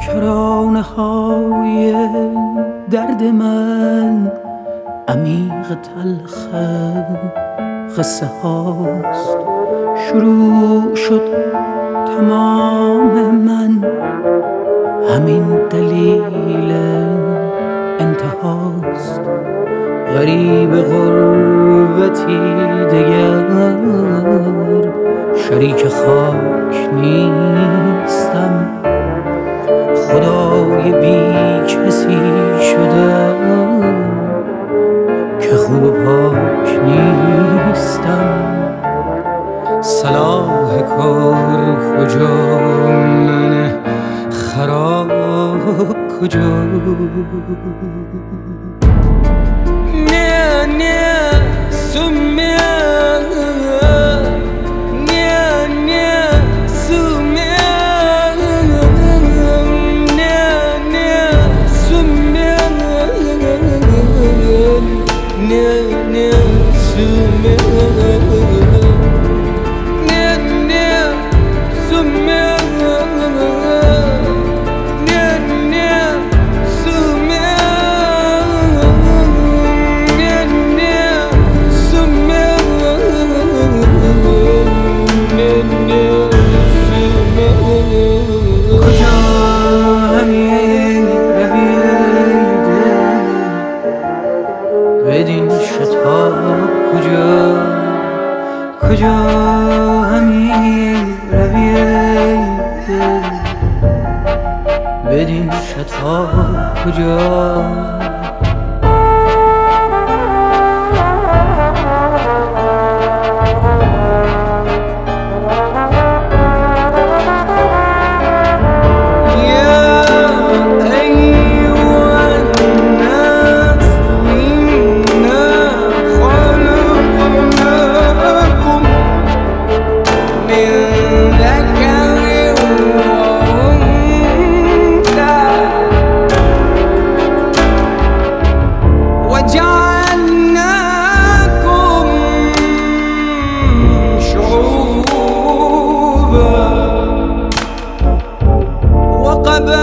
کرانه های درد من عمیق تلخ قصه هاست. شروع شد تمام من، همین دلیل انتهاست. غریب غربتی دگر، شریک خاک نیستم. خدای بی کسی شدم که خوب و پاک نیستم. صلاح کار کجا، من خراب کجا؟ نه نه سومه، نه نه سومه، نه نه سومه، نه نه سومه، نه نه سومه، بدین شتاب کجا؟ کجا همی روی دل؟ بدین شتاب کجا؟ شعوبا وقبائل